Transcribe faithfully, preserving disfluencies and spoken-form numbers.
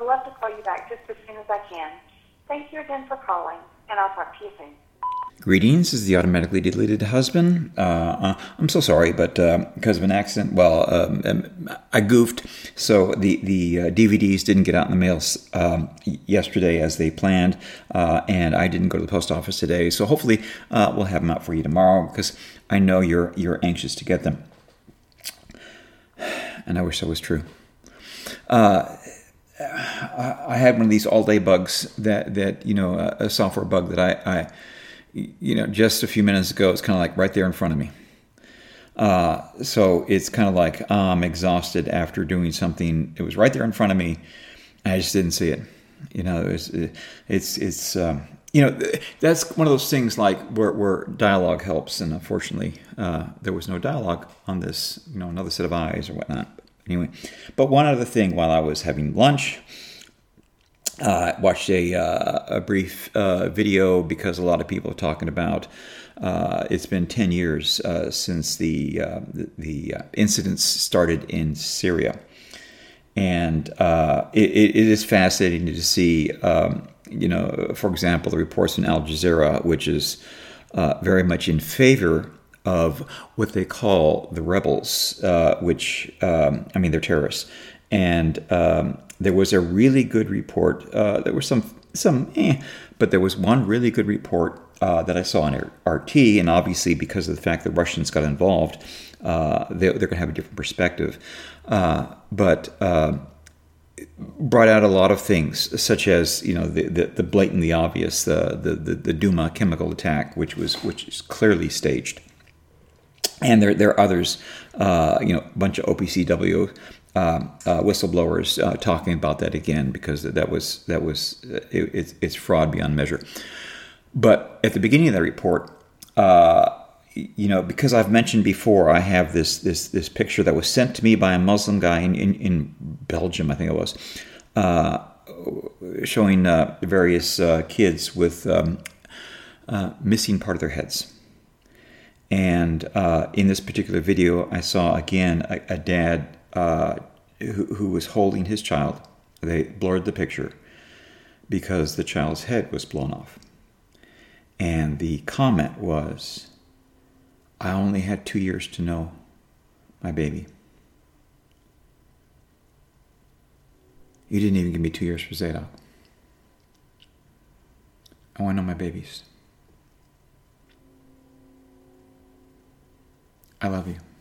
love to call you back just as soon as I can. Thank you again for calling, and I'll talk to you soon. Greetings, this is the automatically deleted husband. Uh, uh, I'm so sorry, but uh, because of an accident, well, um, um, I goofed, so the, the uh, D V Ds didn't get out in the mail um, yesterday as they planned, uh, and I didn't go to the post office today, so hopefully uh, we'll have them out for you tomorrow, because I know you're you're anxious to get them. And I wish that was true. Uh, I had one of these all-day bugs that, that you know, a, a software bug that I... I you know, just a few minutes ago, it's kind of like right there in front of me. Uh, so it's kind of like uh, I'm exhausted after doing something. It was right there in front of me. And I just didn't see it. You know, it's, it's, it's um, you know, that's one of those things like where, where dialogue helps. And unfortunately, uh, there was no dialogue on this, you know, another set of eyes or whatnot. But anyway, but one other thing while I was having lunch, I uh, watched a, uh, a brief uh, video because a lot of people are talking about uh, it's been ten years uh, since the uh, the, the uh, incidents started in Syria, and uh, it, it is fascinating to see. Um, you know, for example, the reports from Al Jazeera, which is uh, very much in favor of what they call the rebels, uh, which um, I mean they're terrorists, and um, there was a really good report. Uh, there were some, some, eh, but there was one really good report uh, that I saw on R T, and obviously because of the fact that Russians got involved, uh, they, they're going to have a different perspective. Uh, but uh, brought out a lot of things, such as you know the the, the blatantly obvious, the, the the the Duma chemical attack, which was which is clearly staged, and there there are others, uh, you know, a bunch of O P C W. Uh, uh, whistleblowers uh, talking about that again because that was that was uh, it, it's, it's fraud beyond measure. But at the beginning of that report, uh, you know, because I've mentioned before, I have this this this picture that was sent to me by a Muslim guy in in, in Belgium, I think it was, uh, showing uh, various uh, kids with um, uh, missing part of their heads. And uh, in this particular video, I saw again a, a dad. Uh, who, who was holding his child. They blurred the picture because the child's head was blown off. And the comment was, I only had two years to know my baby. You didn't even give me two years for Zadok. I want to know my babies. I love you.